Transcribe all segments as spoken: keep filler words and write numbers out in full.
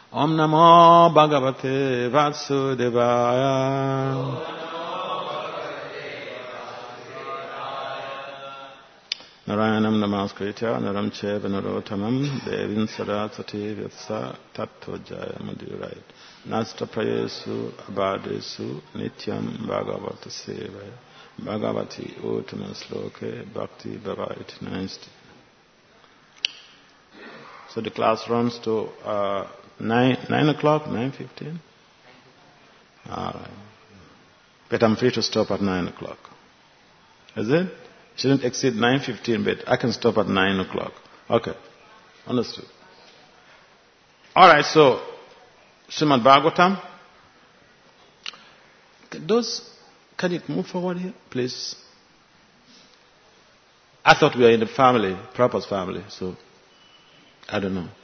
Om Namo Bhagavate Vasudevaya. Narayanam Namaskritya Naram Cheva Narottamam Devim Saraswati Vyasa Tattva Jaya Madhuraya Nasta Prayesu Abhadesu Nityam Bhagavata Sevaya Bhagavati Uttama Sloke Bhakti Bhavayati Naisti. So the class runs to uh, nine nine o'clock, nine fifteen. All right, but I'm free to stop at nine o'clock. Is it? Shouldn't exceed nine fifteen, but I can stop at nine o'clock. Okay, understood. All right, so Srimad Bhagavatam. Those, can you move forward here, please? I thought we were in the family, Prabhupada's family, so I don't know.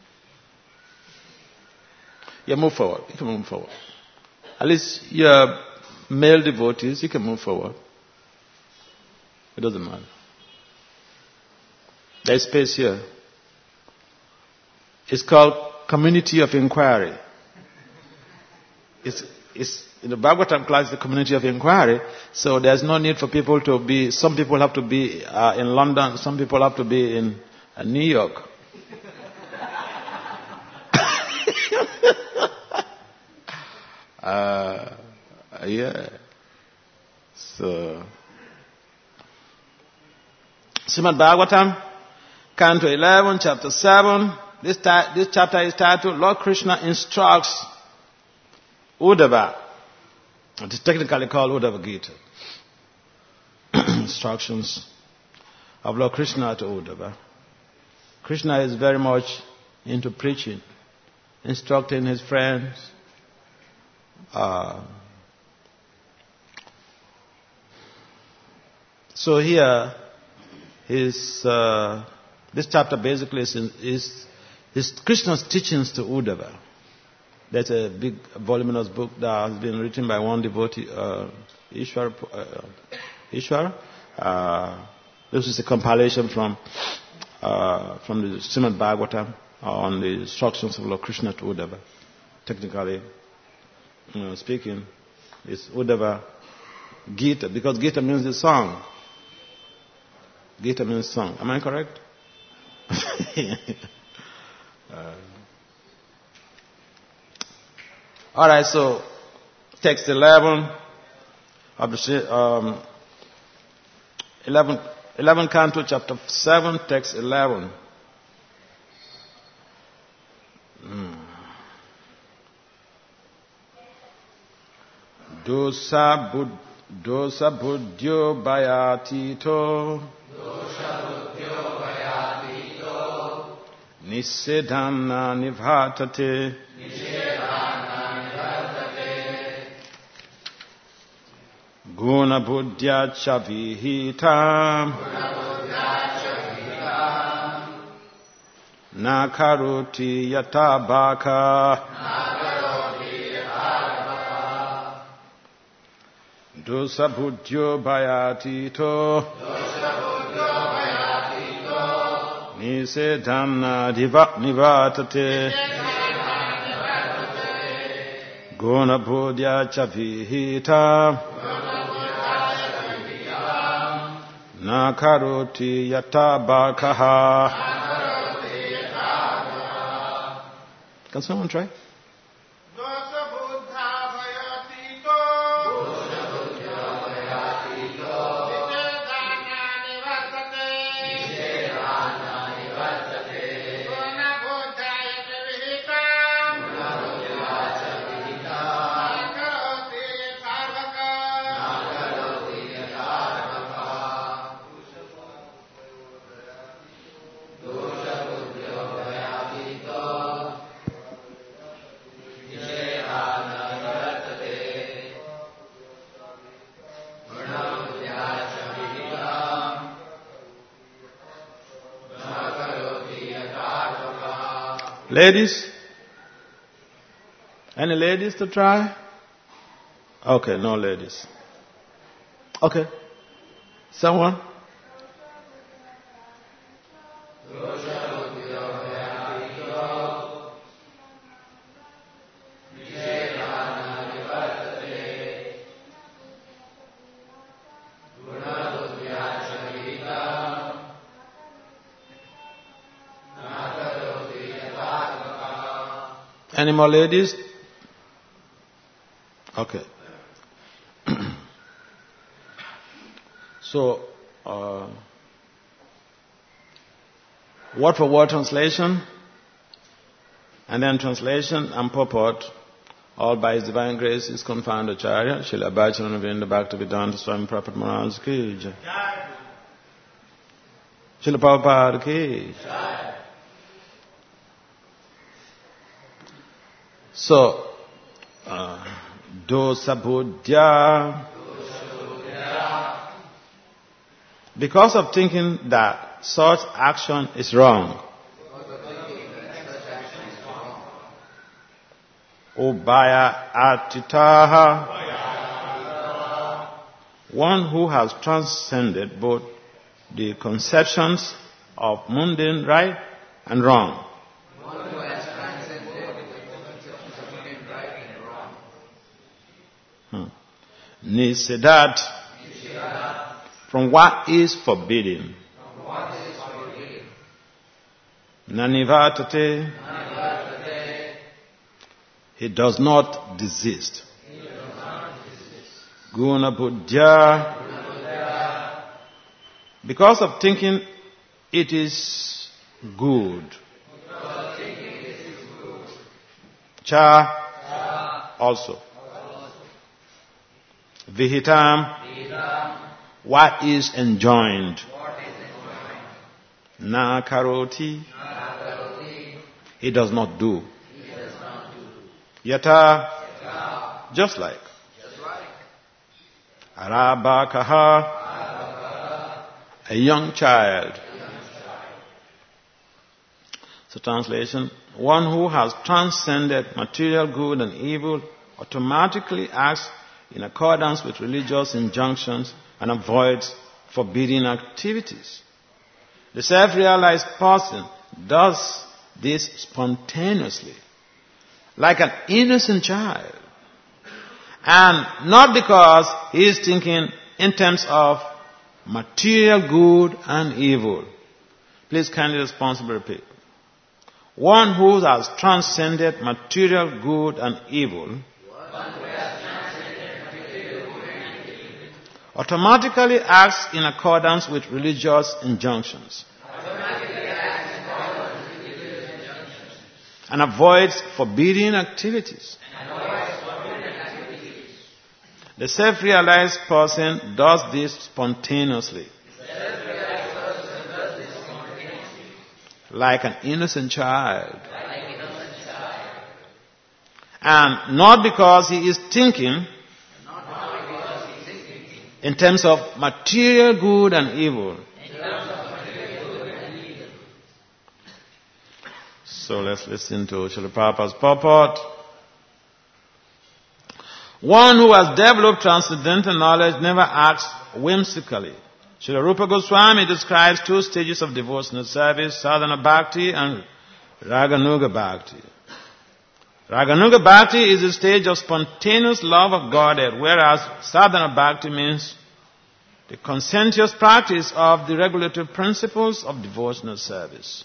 Yeah, move forward. You can move forward. At least you're male devotees, you can move forward. It doesn't matter. There's space here. It's called Community of Inquiry. It's, it's in the Bhagavatam class, the Community of Inquiry. So there's no need for people to be. Some people have to be uh, in London. Some people have to be in uh, New York. uh, yeah. So. Srimad Bhagavatam, Canto eleven, Chapter seven. This, ta- this chapter is titled Lord Krishna Instructs Uddhava. It is technically called Uddhava Gita. Instructions of Lord Krishna to Uddhava. Krishna is very much into preaching, instructing his friends. Uh, so here, His, uh, this chapter basically is, is, is Krishna's teachings to Uddhava. That's a big, voluminous book that has been written by one devotee, uh, Ishwar. Uh, Ishwar. Uh, this is a compilation from uh, from the Srimad Bhagavatam on the instructions of Lord Krishna to Uddhava. Technically, you know, speaking, it's Uddhava Gita, because Gita means the song. Gita means song. Am I correct? uh, all right, so text eleven of the um, eleven, eleven Canto, chapter seven, text eleven. Hmm. Dosa bud, dosa buddhyo bhayatito. Nisedhana nivatate. Guna buddhya chavihita. Nakaroti yatabaka. Dosa buddhyo bhayatito. Nisedhana nivatate. Guna buddhya chavihita. Nakaroti yatabakaha. Can someone try? Ladies? Any ladies to try? Okay, no ladies. Okay. Someone? Any more ladies? Okay. So, uh, word for word translation, and then translation and purport, all by His divine grace, is confined Acharya, Srila Bhajana Vinda Bhaktivedanta Swami Prabhupada Maharaj ki jai. Srila Prabhupada ki jai. So, uh, dosa buddhya. Because of thinking that such action is wrong. Ubaya atitaha. One who has transcended both the conceptions of mundane right and wrong. One who has transcended the conceptions of mundane right and wrong. Hmm. Nisedat. From what is forbidden. From what is forbidden. Nanivatate. Nanivatate. He does not desist. He does not desist. Guna buddhya. Because of thinking it is good. Because of thinking it is good. Cha. Cha. Also. Also. Vihitam. Vihitam. What is enjoined? What is enjoined? Na karoti. Na karoti. He does not do. He does not do. Yata. Yata. Just like. Just like. Arabakaha. Arabakaha. A young child. A young child. So translation, one who has transcended material good and evil automatically acts in accordance with religious injunctions and avoids forbidden activities. The self-realized person does this spontaneously, like an innocent child, and not because he is thinking in terms of material good and evil. Please kindly responsibly repeat. One who has transcended material good and evil automatically acts in accordance with religious injunctions and avoids forbidden activities. The self-realized person does this spontaneously, like an innocent child, and not because he is thinking in terms of material good and evil. So let's listen to Srila Prabhupada's purport. One who has developed transcendental knowledge never acts whimsically. Srila Rupa Goswami describes two stages of devotional service, sadhana bhakti and raganuga bhakti. Raganuga bhakti is a stage of spontaneous love of Godhead, whereas sadhana bhakti means the conscientious practice of the regulative principles of devotional service.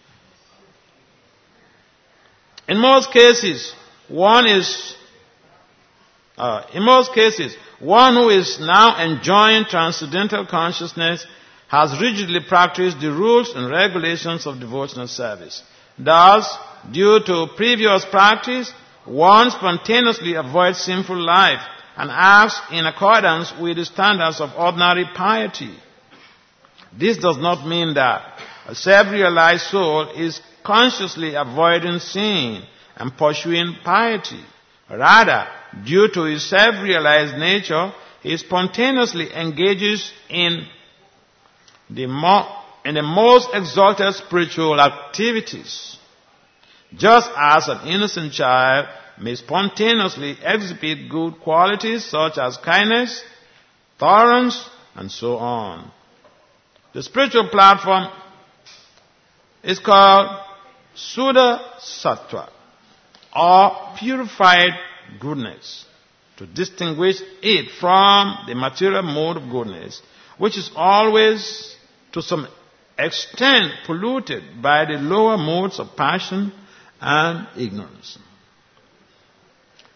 In most cases, one is, uh, in most cases, one who is now enjoying transcendental consciousness has rigidly practiced the rules and regulations of devotional service. Thus, due to previous practice, one spontaneously avoids sinful life and acts in accordance with the standards of ordinary piety. This does not mean that a self-realized soul is consciously avoiding sin and pursuing piety. Rather, due to his self-realized nature, he spontaneously engages in the, mo- in the most exalted spiritual activities, just as an innocent child may spontaneously exhibit good qualities such as kindness, tolerance, and so on. The spiritual platform is called Suddha Sattva, or purified goodness, to distinguish it from the material mode of goodness, which is always to some extent polluted by the lower modes of passion and ignorance.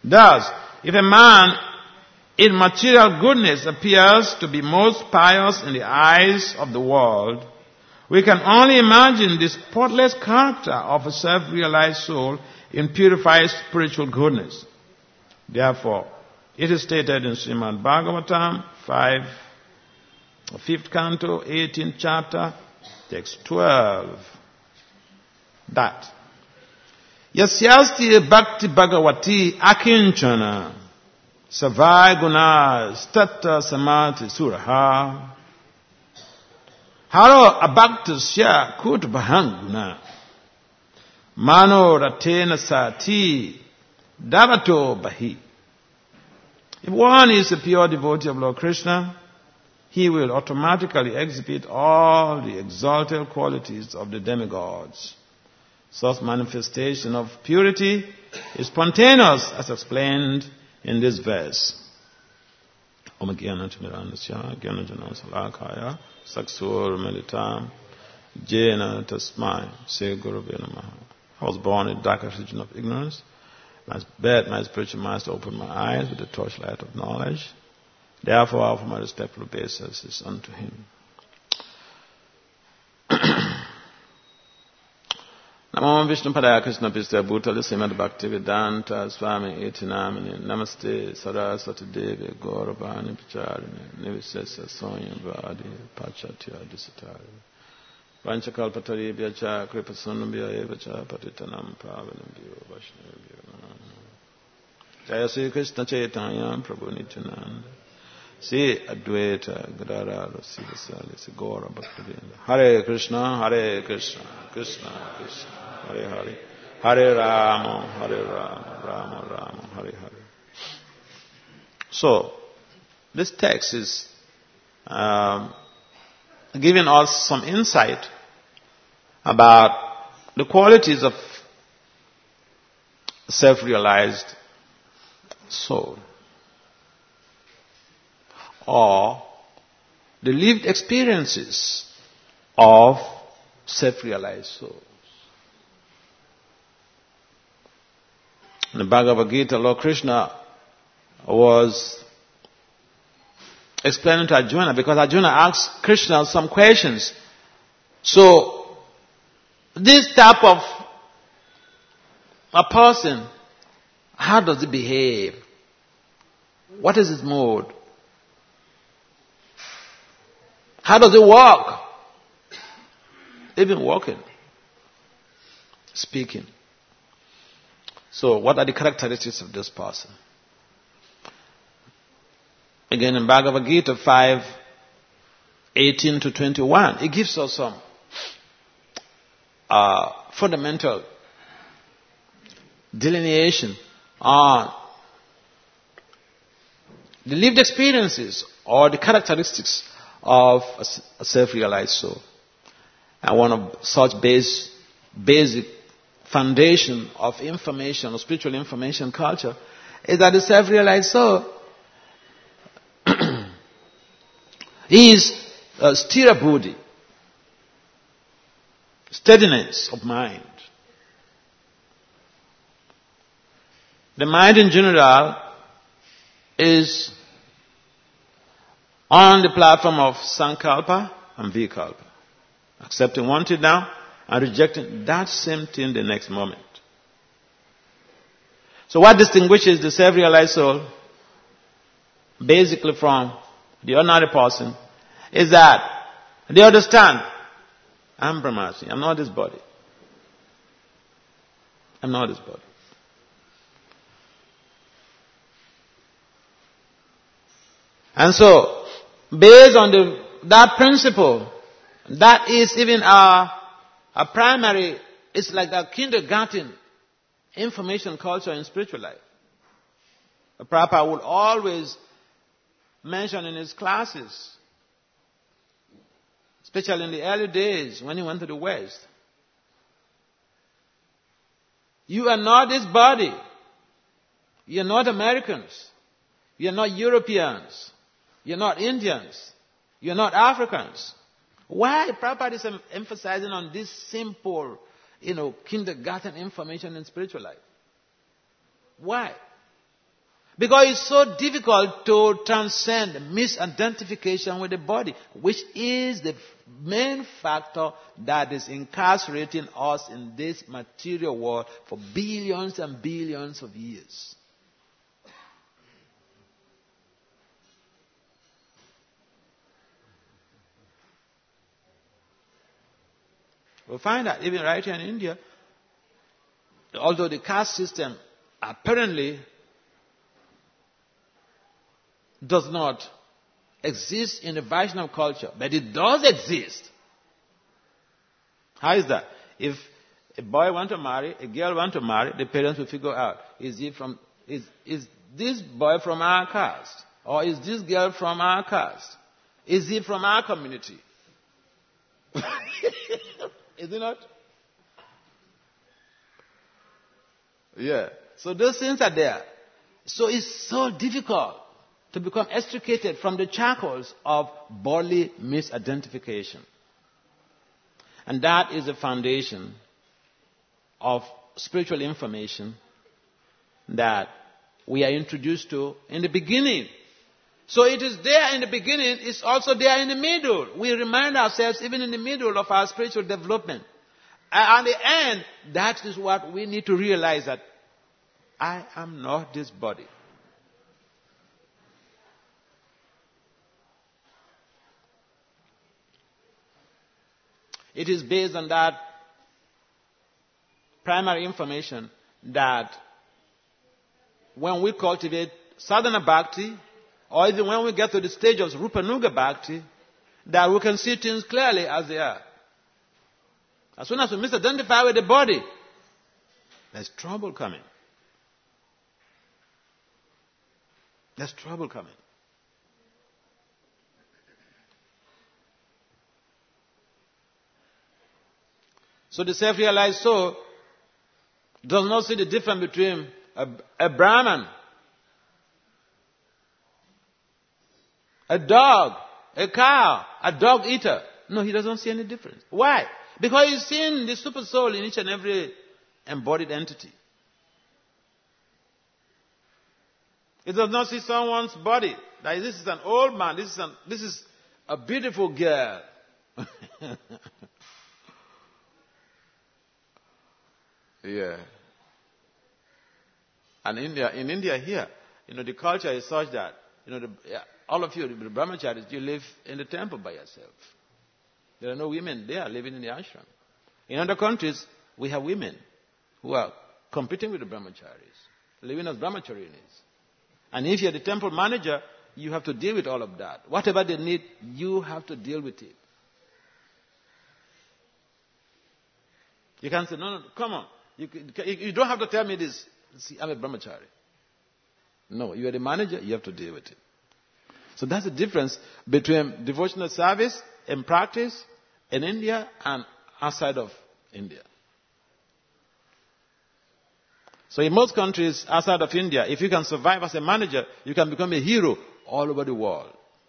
Thus, if a man in material goodness appears to be most pious in the eyes of the world, we can only imagine the spotless character of a self-realized soul in purified spiritual goodness. Therefore, it is stated in Srimad Bhagavatam five, fifth canto, eighteenth chapter, text twelve, that Yasyasti Bhakti Bhagavati Akinchana Savai Guna Stata Samati Suraha Haro Abhaktasya Kut Bahanguna Mano Ratena Sati Davato Bahi. If one is a pure devotee of Lord Krishna, he will automatically exhibit all the exalted qualities of the demigods. Such manifestation of purity is spontaneous, as explained in this verse. I was born in the darkest region of ignorance. My bed, my spiritual master opened my eyes with the torchlight of knowledge. Therefore, I offer my respectful obeisances unto him. Namo Vishnu Padaya Krishna Pistya Bhutale Srimad Bhakti Vedanta Swami Iti Namini Namaste Saraswati Devi Gauravani Pacharine Nivisesa Sonya Vadi Pachatya Disatari Vanchakalpatari Vyacha Kripasunabhya Evacha Patitanam Pavanabhyo Vaishnavabhyo Jaya Sri Krishna Chaitanya Prabhu Nityananda Sri Advaita Gadara Sivasali Sri Gaura Bhaktivedanta Hare Krishna Hare Krishna Krishna Krishna Hare Hare Hare Rama Hare Rama Rama Rama Hare Hare. So this text is um, giving us some insight about the qualities of self-realized soul, or the lived experiences of self-realized souls. In the Bhagavad Gita, Lord Krishna was explaining to Arjuna, because Arjuna asked Krishna some questions. So, this type of a person, how does it behave? What is its mode? How does it walk? Even walking, speaking. So, what are the characteristics of this person? Again, in Bhagavad Gita five, eighteen to twenty-one, it gives us some uh, fundamental delineation on the lived experiences or the characteristics of a self-realized soul. And one of such base, basic foundation of information, or spiritual information culture, is that the self-realized soul is a sthira buddhi, steadiness of mind. The mind in general is on the platform of sankalpa and vikalpa, accepting one thing now and rejecting that same thing the next moment. So what distinguishes the self-realized soul basically from the ordinary person is that they understand, I'm Brahmasi, I'm not this body. I'm not this body. And so, based on the, that principle, that is even our, our primary, it's like a kindergarten information culture in spiritual life. The Prabhupada would always mention in his classes, especially in the early days when he went to the West, you are not this body. You are not Americans. You are not Europeans. You're not Indians. You're not Africans. Why Prabhupada is emphasizing on this simple, you know, kindergarten information in spiritual life? Why? Because it's so difficult to transcend misidentification with the body, which is the main factor that is incarcerating us in this material world for billions and billions of years. We'll find that even right here in India, although the caste system apparently does not exist in the Vaishnava culture, but it does exist. How is that? If a boy wants to marry, a girl wants to marry, the parents will figure out, is he from, is, is this boy from our caste? Or is this girl from our caste? Is he from our community? Is it not? Yeah. So those things are there. So it's so difficult to become extricated from the shackles of bodily misidentification. And that is the foundation of spiritual information that we are introduced to in the beginning. So it is there in the beginning, it's also there in the middle. We remind ourselves even in the middle of our spiritual development. And at the end, that is what we need to realize, that I am not this body. It is based on that primary information that when we cultivate sadhana bhakti, or even when we get to the stage of Rupanuga Bhakti, that we can see things clearly as they are. As soon as we misidentify with the body, there's trouble coming. There's trouble coming. So the self-realized soul does not see the difference between a, a Brahman, a dog, a cow, a dog eater. No, he doesn't see any difference. Why? Because he's seeing the super soul in each and every embodied entity. He does not see someone's body. Like, this is an old man. This is, an, this is a beautiful girl. Yeah. And India, in India here, you know, the culture is such that, you know, the, yeah, all of you, the brahmacharis, you live in the temple by yourself. There are no women there living in the ashram. In other countries, we have women who are competing with the brahmacharis, living as brahmacharinis. And if you're the temple manager, you have to deal with all of that. Whatever they need, you have to deal with it. You can't say, no, no, come on. You, you don't have to tell me this. See, I'm a brahmachari. No, you are the manager, you have to deal with it. So that's the difference between devotional service and practice in India and outside of India. So in most countries outside of India, if you can survive as a manager, you can become a hero all over the world.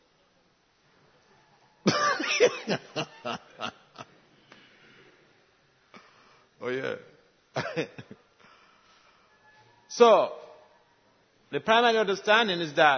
Oh yeah. So, the primary understanding is that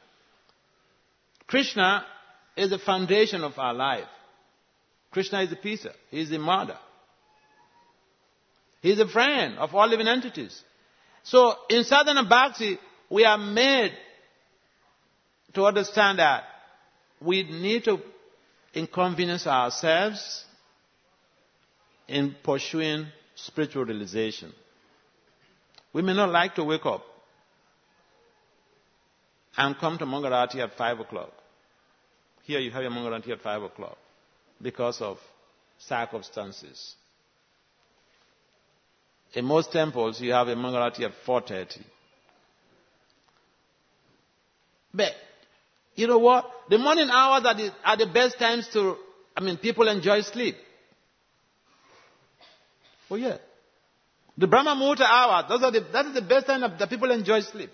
Krishna is the foundation of our life. Krishna is the Pisa. He is the mother. He is a friend of all living entities. So, in sadhana bhakti, we are made to understand that we need to inconvenience ourselves in pursuing spiritual realization. We may not like to wake up and come to Mangalarati at five o'clock. Here you have your Mangalarati at five o'clock because of circumstances. In most temples, you have a Mangalarati at four thirty. But, you know what? The morning hours are the, are the best times to, I mean, people enjoy sleep. Oh yeah. The Brahma Muhurta hour, those are the, that is the best time that people enjoy sleep.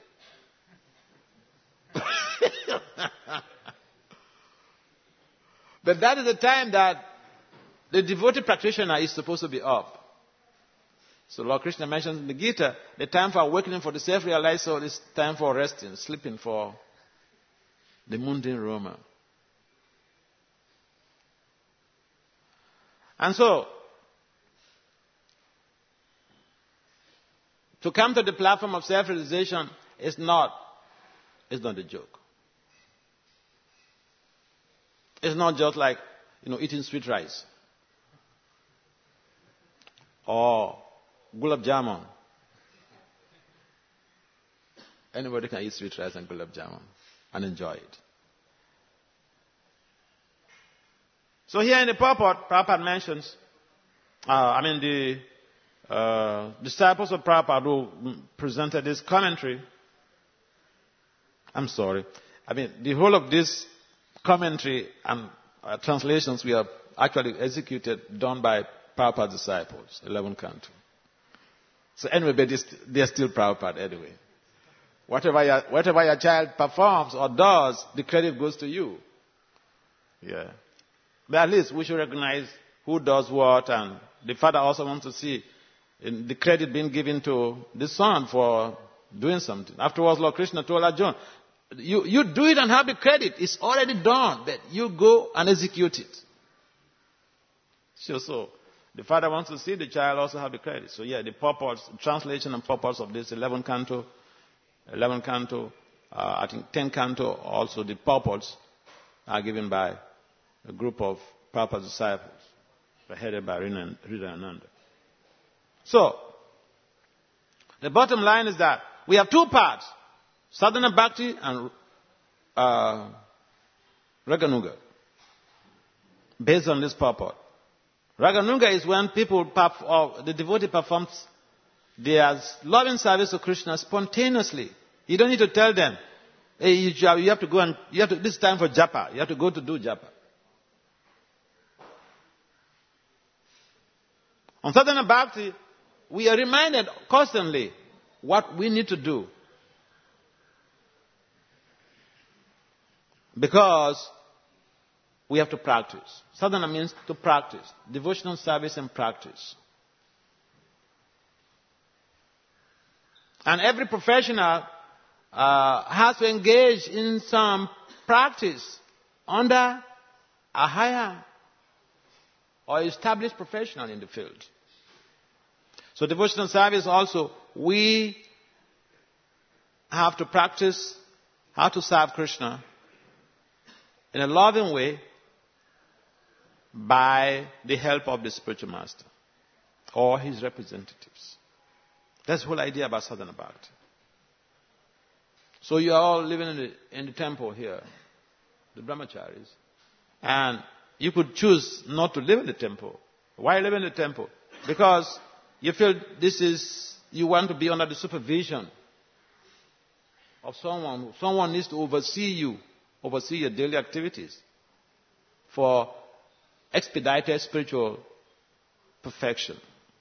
But that is the time that the devotee practitioner is supposed to be up. So Lord Krishna mentions in the Gita, the time for awakening for the self-realized soul is time for resting, sleeping for the mundane roamer. And so, to come to the platform of self-realization is not, is not a joke. It's not just like, you know, eating sweet rice or gulab jamun. Anybody can eat sweet rice and gulab jamun and enjoy it. So here in the purport, Prabhupada mentions, uh, I mean the uh, disciples of Prabhupada who presented this commentary. I'm sorry. I mean the whole of this commentary and uh, translations we have actually executed, done by Prabhupada's disciples, eleven Canto. So anyway, but they're still Prabhupada anyway. Whatever your, whatever your child performs or does, the credit goes to you. Yeah. But at least we should recognize who does what, and the father also wants to see the credit being given to the son for doing something. Afterwards, Lord Krishna told Arjuna, you, you do it and have the credit. It's already done, but you go and execute it. So, so the father wants to see the child also have the credit. So yeah, the purpose, translation and purpose of this eleven Canto, eleven Canto, uh, I think ten Canto, also the purports are given by a group of Prabhupada's disciples, headed by Hridayananda. So, the bottom line is that we have two parts, Sadhana Bhakti and uh, Raganuga, based on this purport. Raganuga is when people, perf- or the devotee performs their loving service to Krishna spontaneously. You don't need to tell them, hey, you have to go and, you have to, this is time for japa. You have to go to do japa. On Sadhana Bhakti, we are reminded constantly what we need to do. Because we have to practice. Sadhana means to practice. Devotional service and practice. And every professional uh, has to engage in some practice under a higher or established professional in the field. So devotional service also, we have to practice how to serve Krishna in a loving way by the help of the spiritual master or his representatives. That's the whole idea about Sadhana Bhakti. So you are all living in the, in the temple here, the brahmacharis, and you could choose not to live in the temple. Why live in the temple? Because you feel this is, you want to be under the supervision of someone. Someone needs to oversee you, oversee your daily activities for expedited spiritual perfection.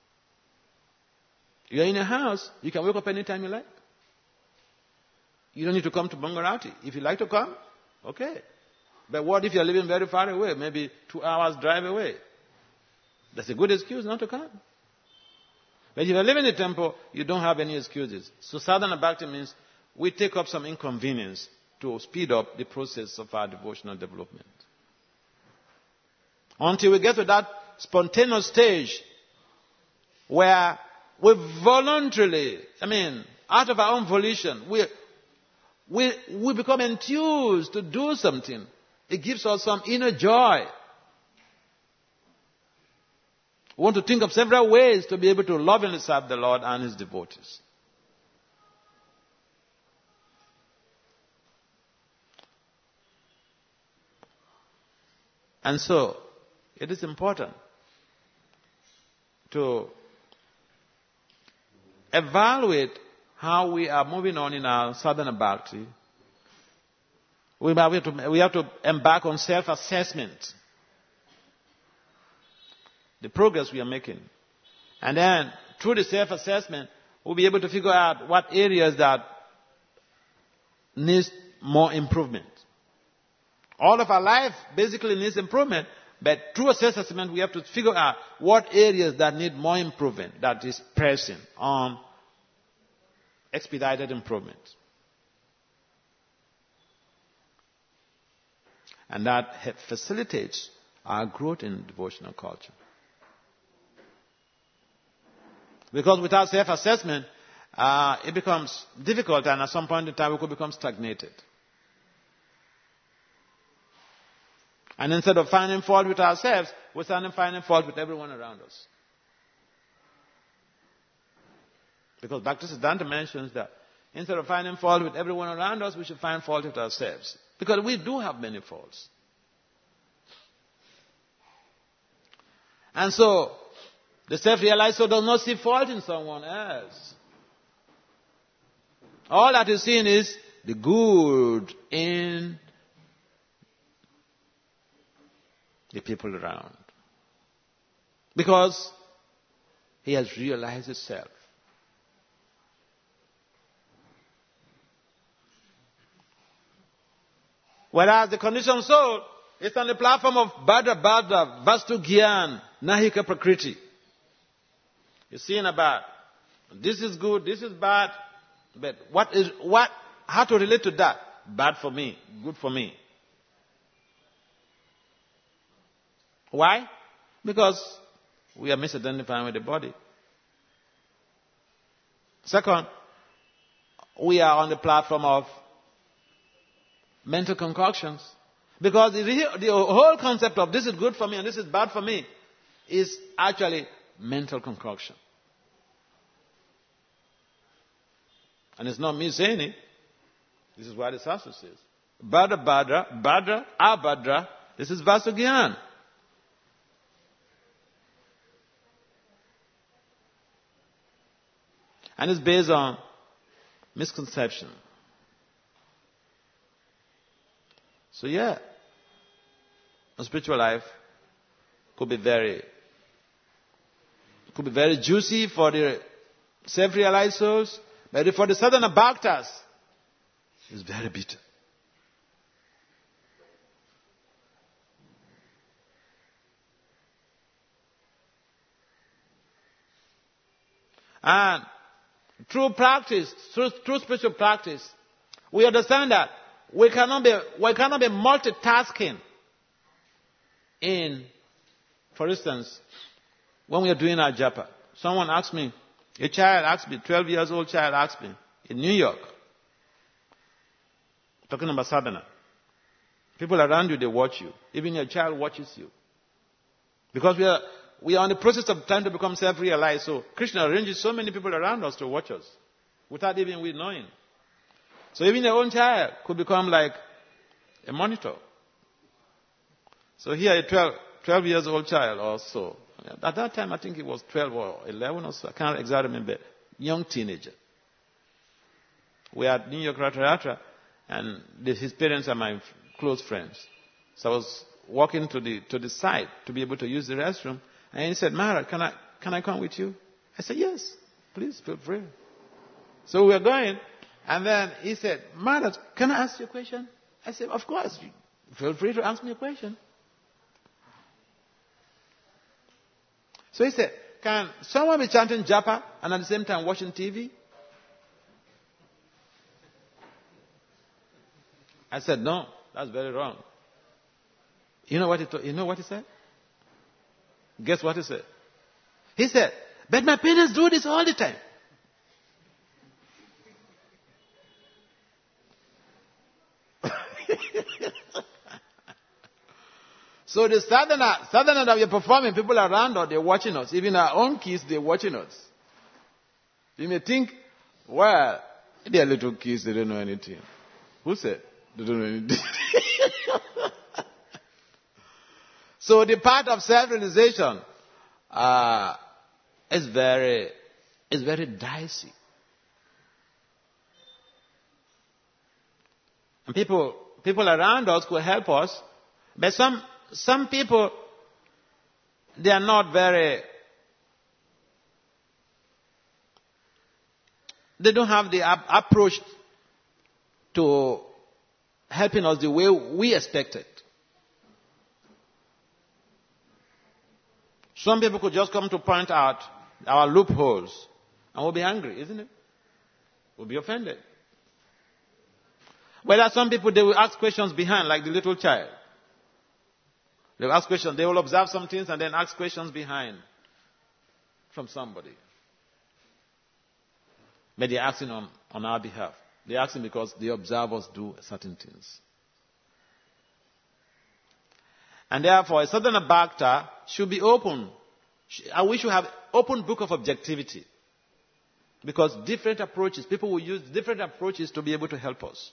You're in a house, you can wake up anytime you like. You don't need to come to Bangarati. If you like to come, okay. But what if you're living very far away, maybe two hours drive away? That's a good excuse not to come. But if you live in the temple, you don't have any excuses. So Sadhana Bhakti means we take up some inconvenience to speed up the process of our devotional development. Until we get to that spontaneous stage where we voluntarily, I mean, out of our own volition, we, we, we become enthused to do something. It gives us some inner joy. We want to think of several ways to be able to lovingly serve the Lord and His devotees. And so, it is important to evaluate how we are moving on in our sadhana bhakti. We have to, we have to embark on self-assessment. The progress we are making. And then, through the self-assessment, we'll be able to figure out what areas that needs more improvement. All of our life basically needs improvement, But through a self-assessment, we have to figure out what areas that need more improvement, that is pressing on expedited improvement. And that facilitates our growth in devotional culture. Because without self-assessment, uh, it becomes difficult, and at some point in time we could become stagnated. And instead of finding fault with ourselves, we're starting finding fault with everyone around us. Because Doctor Siddhanta mentions that instead of finding fault with everyone around us, we should find fault with ourselves. Because we do have many faults. And so, the self-realizer does not see fault in someone else. All that is seeing is the good in the people around. Because he has realized himself. Whereas the conditioned soul is on the platform of Bhadra Bhadra, Vastu Gyan, Nahika Prakriti. You're seeing about this is good, this is bad, but what is what? How to relate to that? Bad for me, good for me. Why? Because we are misidentifying with the body. Second, we are on the platform of mental concoctions. Because the, the whole concept of this is good for me and this is bad for me is actually mental concoction. And it's not me saying it. This is what the Shastra says. Bhadra Bhadra, Bhadra, Abhadra, this is Vastu Gyan. And it's based on misconception. So yeah, a spiritual life could be very, could be very juicy for the self-realized souls, but for the sadhana bhaktas, it's very bitter. And through practice, through, through spiritual practice, we understand that we cannot be, we cannot be multitasking in, for instance, when we are doing our japa. Someone asked me, a child asked me, twelve years old child asked me, in New York, talking about sadhana. People around you, they watch you. Even your child watches you. Because we are, we are in the process of trying to become self-realized. So Krishna arranges so many people around us to watch us without even we knowing. So even your own child could become like a monitor. So here a twelve, twelve years old child or so. At that time I think he was twelve or eleven or so. I can't exactly remember. Young teenager. We are at New York Ratha and his parents are my close friends. So I was walking to the to the side to be able to use the restroom. And he said, Maharaj, can I, can I come with you? I said, yes, please, feel free. So we were going, and then he said, Maharaj, can I ask you a question? I said, of course, feel free to ask me a question. So he said, can someone be chanting japa and at the same time watching T V? I said, no, that's very wrong. You know what he, to- you know what he said? Guess what he said? He said, but my parents do this all the time. So the sadhana, sadhana that we are performing, people around us, they're watching us. Even our own kids, they're watching us. You may think, well, they're little kids, they don't know anything. Who said they don't know anything? So the part of self-realization uh, is very, is very dicey. And people, people around us could help us, but some, some people, they are not very, they don't have the ap- approach to helping us the way we expected. Some people could just come to point out our loopholes and we'll be angry, isn't it? We'll be offended. Whereas some people, they will ask questions behind, like the little child. They will ask questions. They will observe some things and then ask questions behind from somebody. But they're asking on, on our behalf. They're asking because they observe us do certain things. And therefore, a certain Bhakta should be open. And we should have open book of objectivity. Because different approaches, people will use different approaches to be able to help us.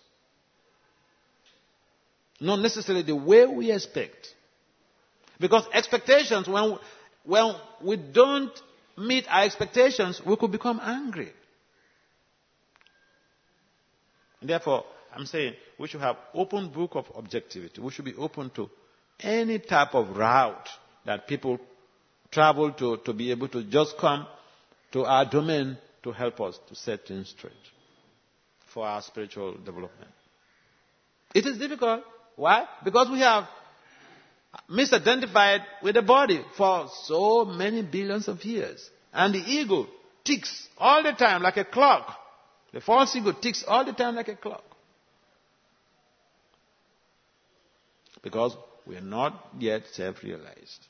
Not necessarily the way we expect. Because expectations, when, when we don't meet our expectations, we could become angry. And therefore, I'm saying we should have open book of objectivity. We should be open to any type of route that people travel to, to be able to just come to our domain to help us to set things straight for our spiritual development. It is difficult. Why? Because we have misidentified with the body for so many billions of years. And the ego ticks all the time like a clock. The false ego ticks all the time like a clock. Because we are not yet self-realized.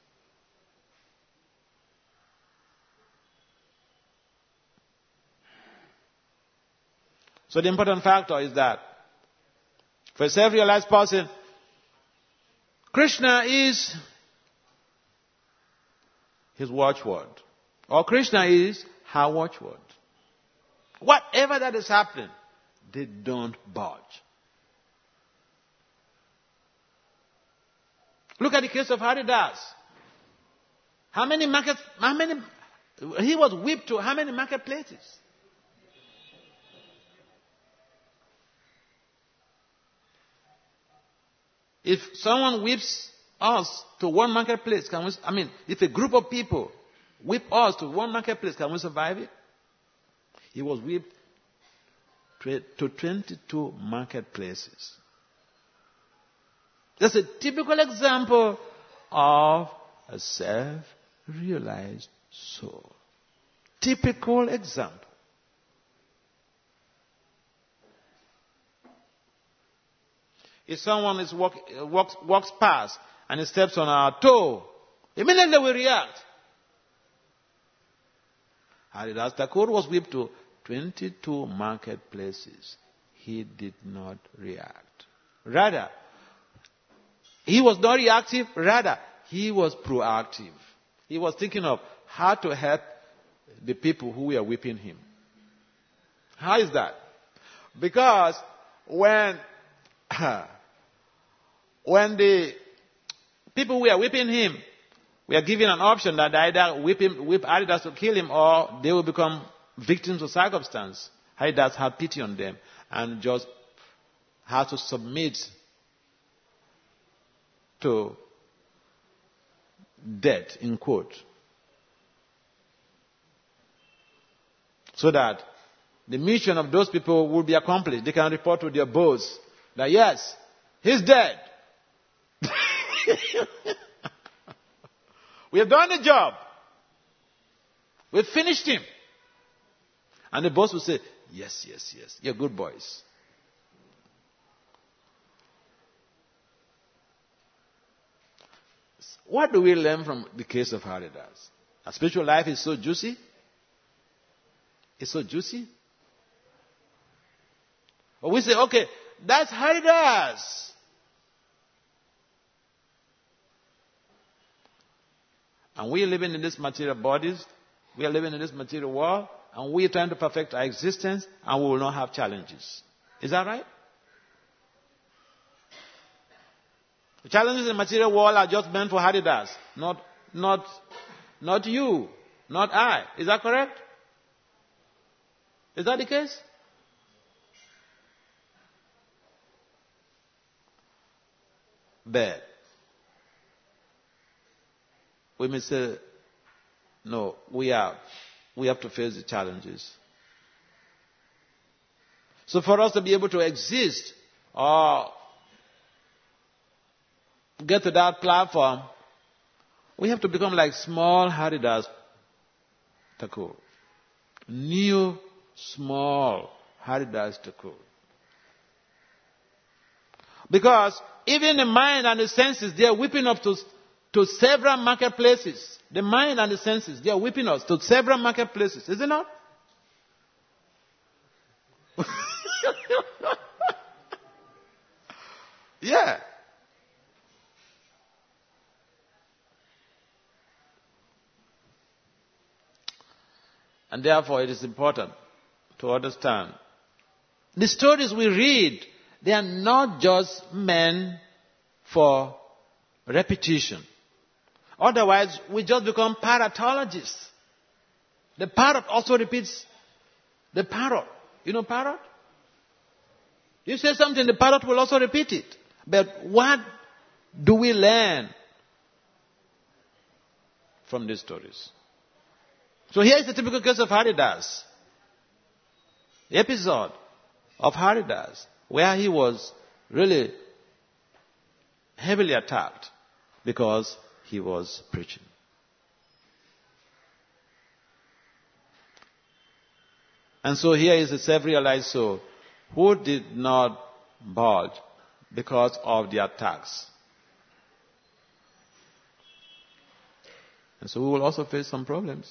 So the important factor is that for a self-realized person, Krishna is his watchword. Or Krishna is her watchword. Whatever that is happening, they don't budge. Look at the case of Haridas. How many markets, how many, he was whipped to how many marketplaces? If someone whips us to one marketplace, can we, I mean, if a group of people whip us to one marketplace, can we survive it? He was whipped to twenty-two marketplaces. That's a typical example of a self-realized soul. Typical example. If someone is walk, walks, walks past and he steps on our toe, immediately we react. Haridas Thakur was whipped to twenty-two marketplaces. He did not react. Rather, he was not reactive. Rather, he was proactive. He was thinking of how to help the people who were whipping him. How is that? Because when when the people who were whipping him were given an option that either whip him, whip Haridas to kill him, or they will become victims of circumstance, Haridas had pity on them and just had to submit to death, in quote, so that the mission of those people will be accomplished. They can report to their boss that yes, he's dead. We have done the job. We've finished him. And the boss will say, yes, yes, yes, you're good boys. What do we learn from the case of Haridas? Our spiritual life is so juicy. It's so juicy. Or we say, okay, that's Haridas. And we are living in these material bodies. We are living in this material world. And we are trying to perfect our existence. And we will not have challenges. Is that right? The challenges in the material world are just meant for Haridas. Not, not, not you. Not I. Is that correct? Is that the case? But we may say, no, we have, we have to face the challenges. So for us to be able to exist or get to that platform, We have to become like small Haridas Thakur. New, small Haridas Thakur. Because even the mind and the senses, they are whipping up to, to several marketplaces. The mind and the senses, they are whipping us to several marketplaces. Is it not? Yeah. And therefore it is important to understand. The stories we read, they are not just meant for repetition. Otherwise, we just become parrotologists. The parrot also repeats the parrot. You know parrot? You say something, the parrot will also repeat it. But what do we learn from these stories? So here is the typical case of Haridas. The episode of Haridas, where he was really heavily attacked because he was preaching. And so here is a self-realized soul who did not budge because of the attacks. And so we will also face some problems.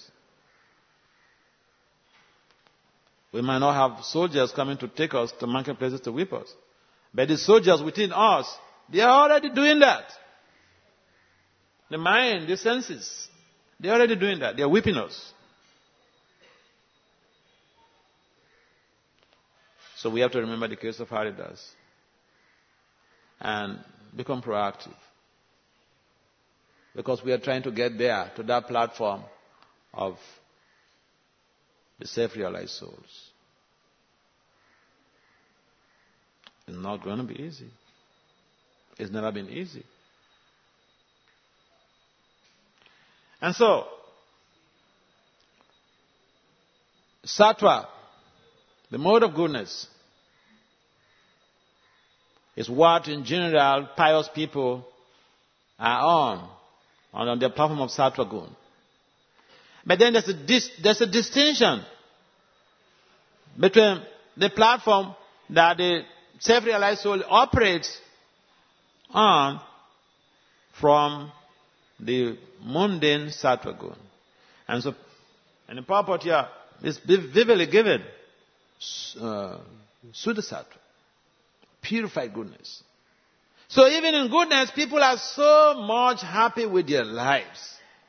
We might not have soldiers coming to take us to marketplaces to whip us. But the soldiers within us, they are already doing that. The mind, the senses, they are already doing that. They are whipping us. So we have to remember the case of Haridas and become proactive. Because we are trying to get there, to that platform of the self-realized souls. It's not going to be easy. It's never been easy. And so, Sattva, the mode of goodness, is what in general pious people are on, on the platform of Sattva Gun. But then there's a, dis, there's a distinction between the platform that the self-realized soul operates on from the mundane Sattva Gun. And so, and the purport here is vividly given, uh, Suddha Sattva, purified goodness. So even in goodness, people are so much happy with their lives.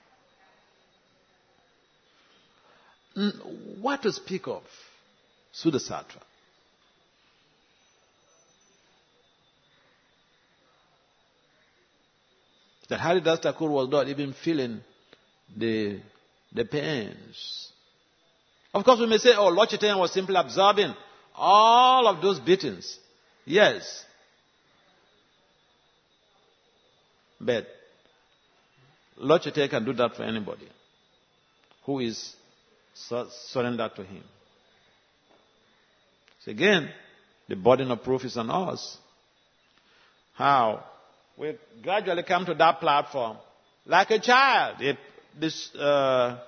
What to speak of Suddha Sattva? That Haridas Thakur was not even feeling the, the pains. Of course, we may say, oh, Lord Chaitanya was simply absorbing all of those beatings. Yes. But Lord Chaitanya can do that for anybody who is sur- surrendered to him. So again, the burden of proof is on us. How? We gradually come to that platform like a child. It, this, uh,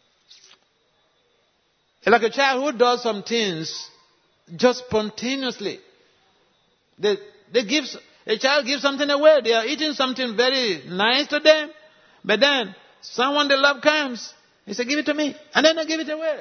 like a child who does some things just spontaneously. They, they give, a child gives something away. They are eating something very nice to them. But then someone they love comes. He says, give it to me. And then they give it away.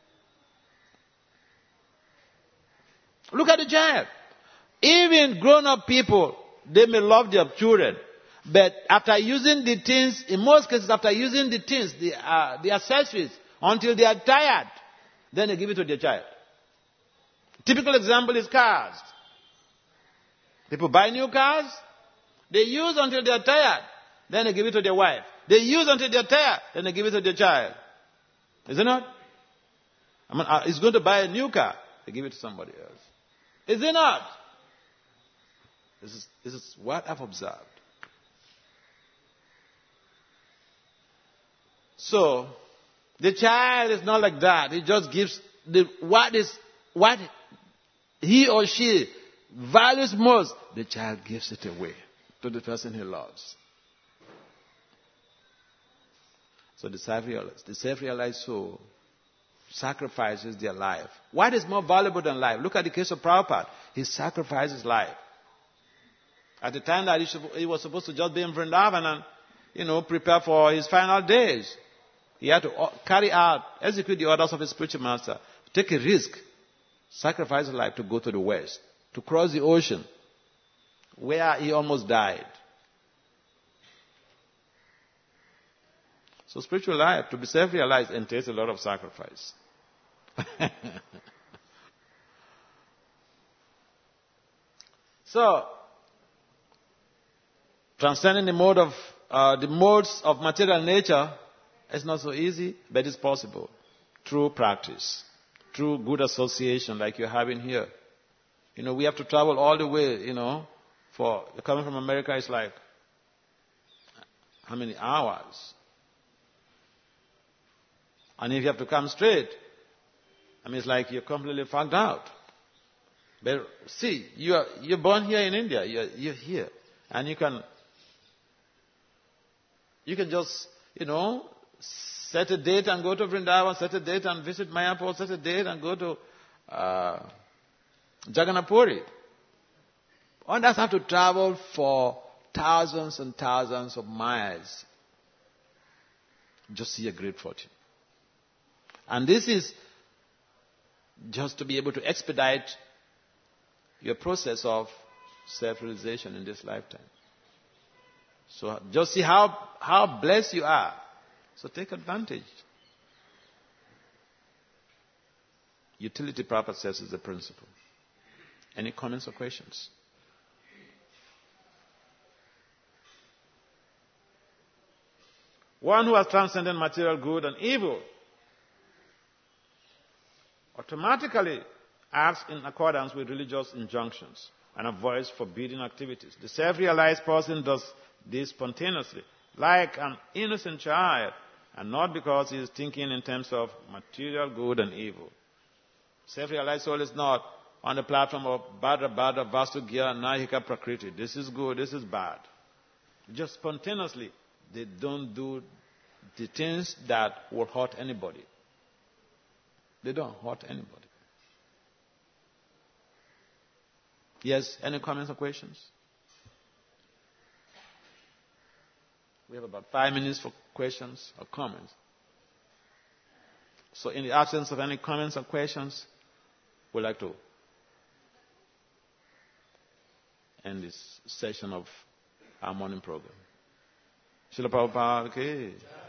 Look at the child. Even grown-up people, they may love their children, but after using the things, in most cases, after using the things, the, uh, the accessories, until they are tired, then they give it to their child. Typical example is cars. People buy new cars, they use until they are tired, then they give it to their wife. They use until they are tired, then they give it to their child. Is it not? I mean, uh, he's going to buy a new car, they give it to somebody else. Is it not? This is, this is what I've observed. So, the child is not like that. He just gives the, what is, what he or she values most, the child gives it away to the person he loves. So the self-realized, the self-realized soul sacrifices their life. What is more valuable than life? Look at the case of Prabhupada. He sacrificed his life. At the time that he, should, he was supposed to just be in Vrindavan and, you know, prepare for his final days, he had to carry out, execute the orders of his spiritual master, take a risk, sacrifice his life to go to the west, to cross the ocean, where he almost died. So spiritual life, to be self-realized, entails a lot of sacrifice. So, transcending the mode of uh, the modes of material nature is not so easy, but it's possible through practice, through good association, like you're having here. You know, we have to travel all the way. You know, for coming from America, it's like how many hours? And if you have to come straight, I mean, it's like you're completely fucked out. But see, you're, you're born here in India. You're, you're here. And you can, you can just, you know, set a date and go to Vrindavan, set a date and visit Mayapur, set a date and go to uh, Jagannath Puri. One doesn't have to travel for thousands and thousands of miles. Just see a great fortune. And this is just to be able to expedite your process of self-realization in this lifetime. So just see how, how blessed you are. So take advantage. Utility Prabhupada says is the principle. Any comments or questions? One who has transcended material good and evil automatically acts in accordance with religious injunctions and avoids forbidden activities. The self-realized person does this spontaneously, like an innocent child, and not because he is thinking in terms of material good and evil. Self-realized soul is not on the platform of Bhadra Bhadra Vastugya Nahika Prakriti. This is good, this is bad. Just spontaneously, they don't do the things that will hurt anybody. They don't hurt anybody. Yes, any comments or questions? We have about five minutes for questions or comments. So in the absence of any comments or questions, we'd like to end this session of our morning program. Srila Prabhupada, okay.